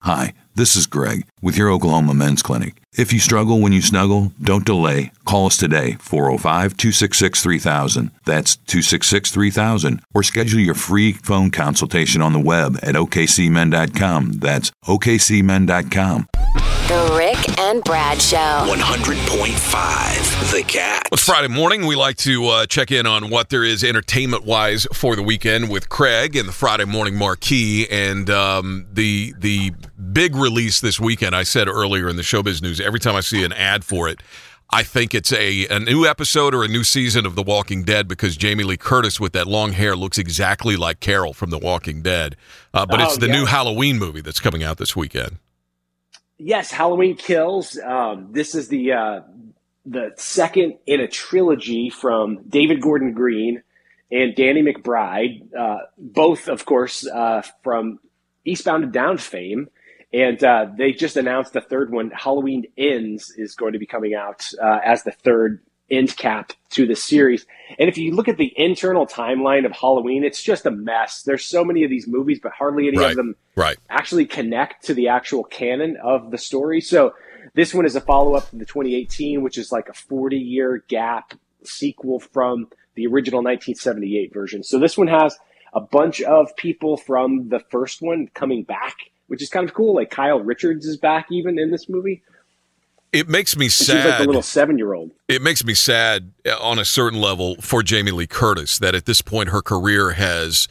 Hi, this is Greg with your Oklahoma Men's Clinic. If you struggle when you snuggle, don't delay. Call us today, 405-266-3000. That's 266-3000. Or schedule your free phone consultation on the web at okcmen.com. That's okcmen.com. The Rick and Brad Show. 100.5 The Cat. Well, it's Friday morning. We like to check in on what there is entertainment-wise for the weekend with Craig and the Friday Morning Marquee. And the big release this weekend, I said earlier in the Showbiz News, every time I see an ad for it, I think it's a new episode or a new season of The Walking Dead because Jamie Lee Curtis with that long hair looks exactly like Carol from The Walking Dead. But it's the new Halloween movie that's coming out this weekend. Yes, Halloween Kills. This is the second in a trilogy from David Gordon Green and Danny McBride, both, of course, from Eastbound and Down fame. And they just announced the third one, Halloween Ends, is going to be coming out as the third end cap to the series. And if you look at the internal timeline of Halloween, it's just a mess. There's so many of these movies, but hardly any of them actually connect to the actual canon of the story. So this one is a follow-up to the 2018, which is like a 40-year gap sequel from the original 1978 version. So this one has a bunch of people from the first one coming back, which is kind of cool. Like Kyle Richards is back even in this movie. It makes me sad. She's like the little 7-year-old. It makes me sad on a certain level for Jamie Lee Curtis that at this point her career has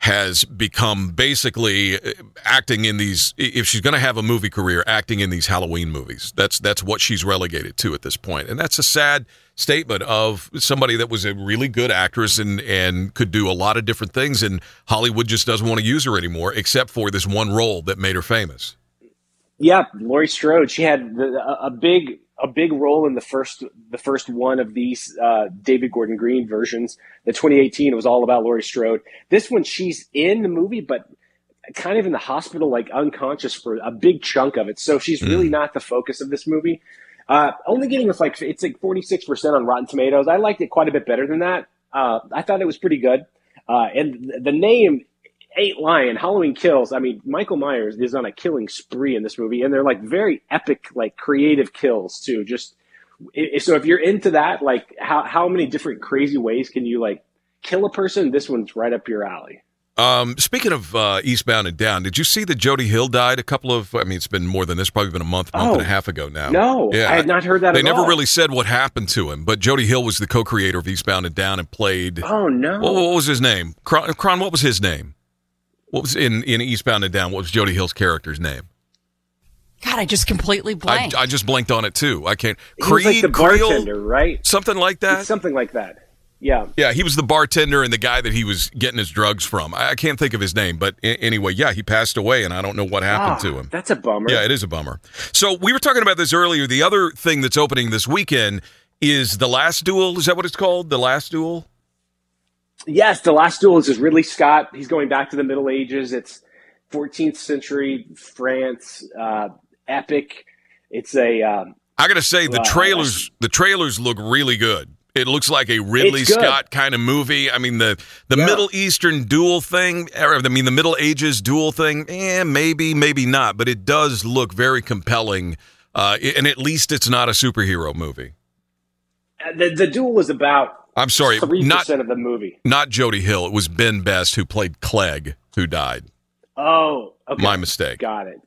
become basically acting in these, if she's going to have a movie career, acting in these Halloween movies. That's what she's relegated to at this point. And that's a sad statement of somebody that was a really good actress and could do a lot of different things, and Hollywood just doesn't want to use her anymore except for this one role that made her famous. Yeah, Laurie Strode. She had a big role in the first one of these David Gordon Green versions. The 2018, it was all about Laurie Strode. This one, she's in the movie, but kind of in the hospital, like unconscious for a big chunk of it. So she's really not the focus of this movie. Only getting it's like 46% on Rotten Tomatoes. I liked it quite a bit better than that. I thought it was pretty good. And the name Eight Lion, Halloween Kills. I mean, Michael Myers is on a killing spree in this movie, and they're like very epic, like creative kills too. Just so if you're into that, like how many different crazy ways can you like kill a person? This one's right up your alley. Speaking of Eastbound and Down, did you see that Jody Hill died it's been more than this, probably been a month and a half ago now. No, yeah, I had not heard that They at never all. really said what happened to him, but Jody Hill was the co-creator of Eastbound and Down and played... Oh, no. What was his name? Kron, what was his name? What was in Eastbound and Down? What was Jody Hill's character's name? God, I just completely blanked. I just blanked on it, too. I can't... He was like the bartender, right? Something like that? It's something like that. Yeah. Yeah, he was the bartender and the guy that he was getting his drugs from. I can't think of his name, but anyway, yeah, he passed away, and I don't know what happened to him. That's a bummer. Yeah, it is a bummer. So we were talking about this earlier. The other thing that's opening this weekend is The Last Duel. Is that what it's called? The Last Duel? Yes, The Last Duel is Ridley Scott. He's going back to the Middle Ages. It's 14th century France, epic. It's a... I got to say, the trailers look really good. It looks like a Ridley Scott kind of movie. I mean, the Middle Eastern duel thing, the Middle Ages duel thing, maybe, maybe not, but it does look very compelling, and at least it's not a superhero movie. The duel was about... I'm sorry, 3% of the movie. Not Jody Hill. It was Ben Best who played Clegg, who died. Oh, okay. My mistake. Got it.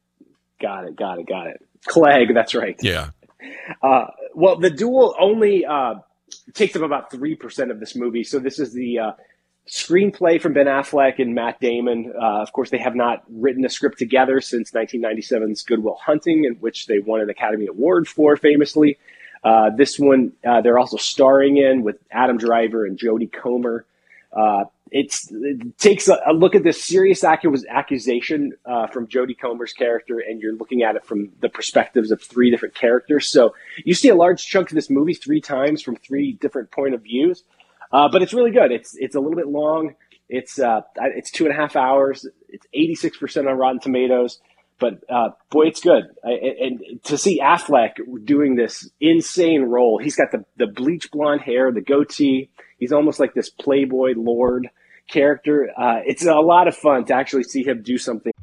Clegg, that's right. Yeah. Well, the duel only takes up about 3% of this movie. So this is the screenplay from Ben Affleck and Matt Damon. Of course, they have not written a script together since 1997's Good Will Hunting, in which they won an Academy Award for famously. This one, they're also starring in with Adam Driver and Jodie Comer. It takes a look at this serious accusation from Jodie Comer's character, and you're looking at it from the perspectives of 3 different characters. So you see a large chunk of this movie 3 times from 3 different point of views. But it's really good. It's a little bit long. It's 2.5 hours. It's 86% on Rotten Tomatoes. But boy, it's good. And to see Affleck doing this insane role, he's got the bleach blonde hair, the goatee. He's almost like this Playboy Lord character. It's a lot of fun to actually see him do something.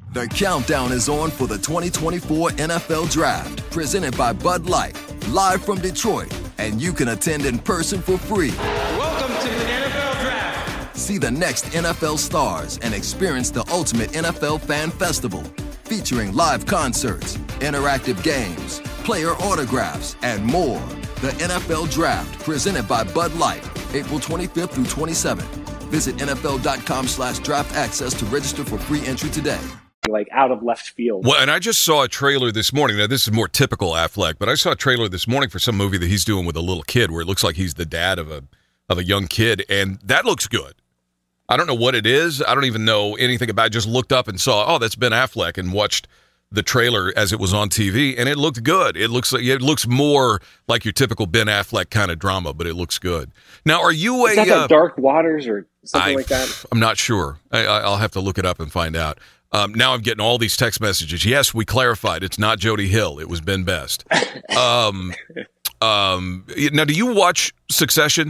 The countdown is on for the 2024 NFL Draft, presented by Bud Light, live from Detroit, and you can attend in person for free. Welcome to the NFL Draft. See the next NFL stars and experience the ultimate NFL fan festival, featuring live concerts, interactive games, player autographs, and more. The NFL Draft, presented by Bud Light, April 25th through 27th. Visit NFL.com/draft access to register for free entry today. Like out of left field. Well, and I just saw a trailer this morning. Now, this is more typical Affleck, but I saw a trailer this morning for some movie that he's doing with a little kid where it looks like he's the dad of a young kid, and that looks good. I don't know what it is. I don't even know anything about it. I just looked up and saw, oh, that's Ben Affleck, and watched the trailer as it was on TV, and it looked good. It looks more like your typical Ben Affleck kind of drama, but it looks good. Now, are you is that the Dark Waters or something like that? I'm not sure. I'll have to look it up and find out. Now I'm getting all these text messages. Yes, we clarified. It's not Jody Hill. It was Ben Best. Now, do you watch Succession?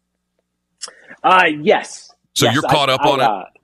Yes. So yes, you're caught up on it?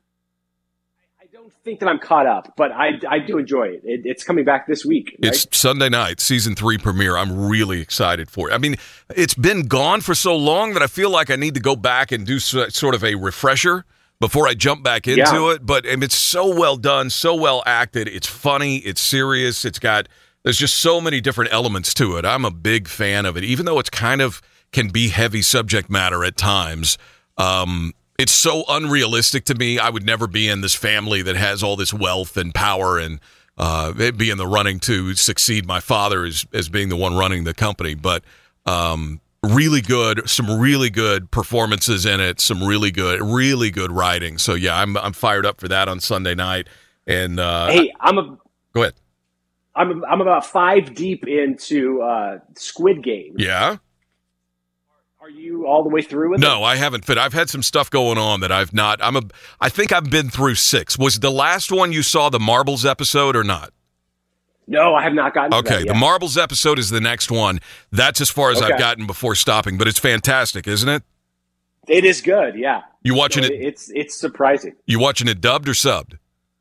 I don't think that I'm caught up, but I do enjoy it. It's coming back this week. Right? It's Sunday night, season 3 premiere. I'm really excited for it. I mean, it's been gone for so long that I feel like I need to go back and do sort of a refresher before I jump back into it. But it's so well done, so well acted. It's funny. It's serious. There's just so many different elements to it. I'm a big fan of it, even though it's kind of can be heavy subject matter at times. It's so unrealistic to me. I would never be in this family that has all this wealth and power and be in the running to succeed my father as being the one running the company. But really good, some really good performances in it, some really good writing. So yeah, I'm fired up for that on Sunday night. And hey, go ahead. I'm about 5 deep into Squid Game. Yeah. Are you all the way through with it? No, I haven't fit. I've had some stuff going on that I've not. I think I've been through 6. Was the last one you saw the Marbles episode or not? No, I have not gotten to that Okay, yet. the Marbles episode is the next one. That's as far as I've gotten before stopping, but it's fantastic, isn't it? It is good, yeah. You watching it? It's surprising. You watching it dubbed or subbed?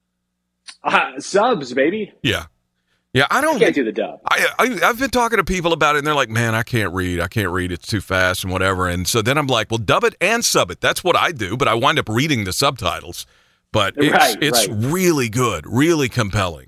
Subs, baby. Yeah. Yeah, I can't do the dub. I've been talking to people about it, and they're like, man, I can't read. It's too fast and whatever. And so then I'm like, well, dub it and sub it. That's what I do, but I wind up reading the subtitles. But it's really good, really compelling.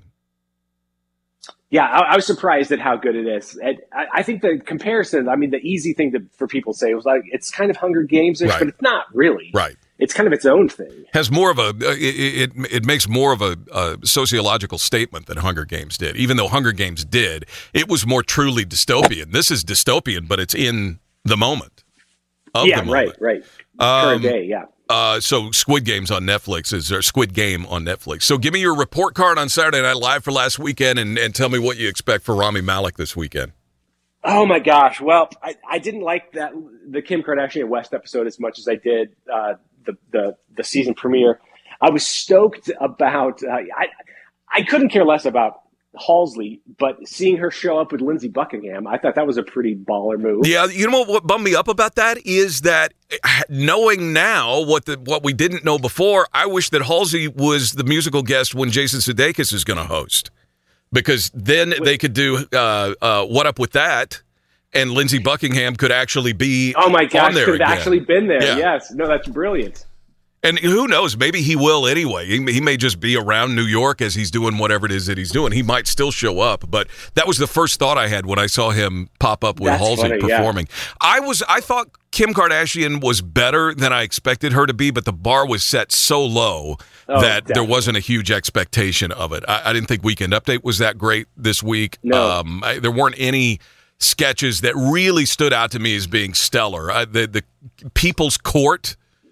Yeah, I was surprised at how good it is. I think the comparison, the easy thing for people to say was like, it's kind of Hunger Games-ish, but it's not really. Right. It's kind of its own thing. Has more of it makes more of a sociological statement than Hunger Games did. Even though Hunger Games did, it was more truly dystopian. This is dystopian, but it's in the moment. Right. Current day, yeah. So Squid Game's on Netflix. Squid Game on Netflix. So give me your report card on Saturday Night Live for last weekend and tell me what you expect for Rami Malek this weekend. Oh my gosh. Well, I didn't like the Kim Kardashian West episode as much as I did the season premiere. I was stoked about I couldn't care less about Halsey, but seeing her show up with Lindsey Buckingham, I thought that was a pretty baller move. Yeah, you know what bummed me up about that is that knowing now what we didn't know before, I wish that Halsey was the musical guest when Jason Sudeikis is going to host, because then they could do What Up With That, and Lindsey Buckingham could actually be oh my gosh, on there could have again. Actually been there. Yeah. Yes, no, that's brilliant. And who knows? Maybe he will anyway. He may just be around New York as he's doing whatever it is that he's doing. He might still show up. But that was the first thought I had when I saw him pop up with Halsey performing. Yeah. I thought Kim Kardashian was better than I expected her to be, but the bar was set so low that there wasn't a huge expectation of it. I didn't think Weekend Update was that great this week. No. There weren't any sketches that really stood out to me as being stellar. The People's Court,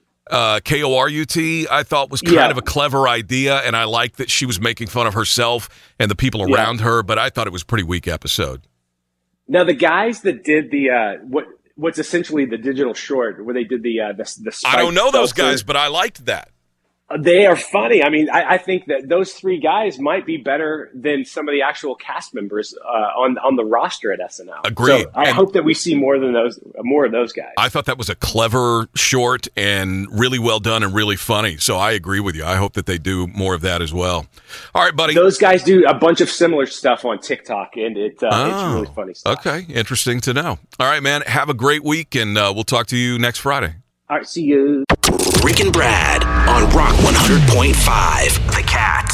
KORUT, I thought was kind of a clever idea, and I liked that she was making fun of herself and the people around her, but I thought it was a pretty weak episode. Now, the guys that did the what's essentially the digital short, where they did the I don't know those guys, but I liked that. They are funny. I mean, I think that those three guys might be better than some of the actual cast members on the roster at SNL. Agreed. So I hope that we see more of those guys. I thought that was a clever short and really well done and really funny. So I agree with you. I hope that they do more of that as well. All right, buddy. Those guys do a bunch of similar stuff on TikTok, and it's really funny stuff. Okay, interesting to know. All right, man. Have a great week, and we'll talk to you next Friday. All right, see you. Rick and Brad on Rock 100.5. The Cat.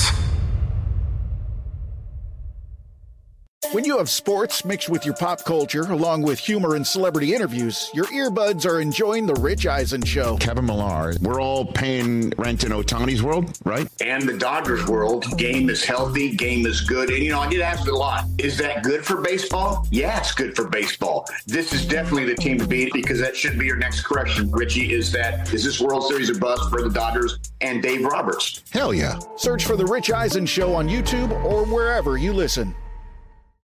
When you have sports mixed with your pop culture, along with humor and celebrity interviews, your earbuds are enjoying The Rich Eisen Show. Kevin Millar, we're all paying rent in Ohtani's world, right? And the Dodgers world. Game is healthy, game is good. And, I get asked a lot, is that good for baseball? Yeah, it's good for baseball. This is definitely the team to beat, because that should be your next correction, Richie, is this World Series a bust for the Dodgers and Dave Roberts? Hell yeah. Search for The Rich Eisen Show on YouTube or wherever you listen.